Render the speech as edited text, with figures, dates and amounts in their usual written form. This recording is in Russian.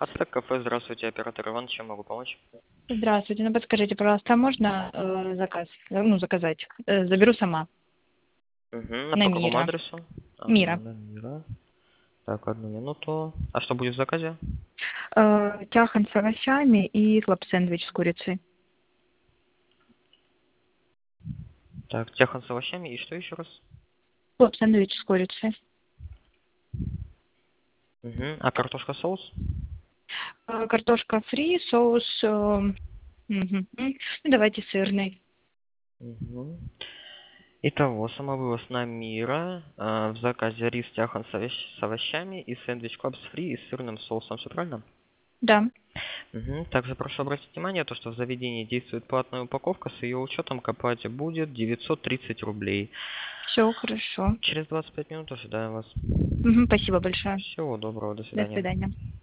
Ацтек кафе, здравствуйте, оператор Иван, чем могу помочь? Здравствуйте. Ну, подскажите, пожалуйста, а можно заказать? Заберу сама. Угу. А На по какому Мира. адресу? Мира. На Мира. Так, одну минуту. А что будет в заказе? Тяхан с овощами и хлоп-сэндвич с курицей. Так, тяхан с овощами и что еще раз? Хлоп-сэндвич с курицей. Угу. А картошка соус? Картошка фри, соус... ну, давайте сырный. Угу. Итого, самовывоз на Мира. В заказе рис тяхан с овощами и сэндвич клабс фри и с сырным соусом. Все правильно? Да. Угу. Также прошу обратить внимание, то, что в заведении действует платная упаковка, с ее учетом к оплате будет 930 рублей. Все хорошо. Через 25 минут ожидаем вас. Спасибо большое. Всего доброго, до До свидания. свидания.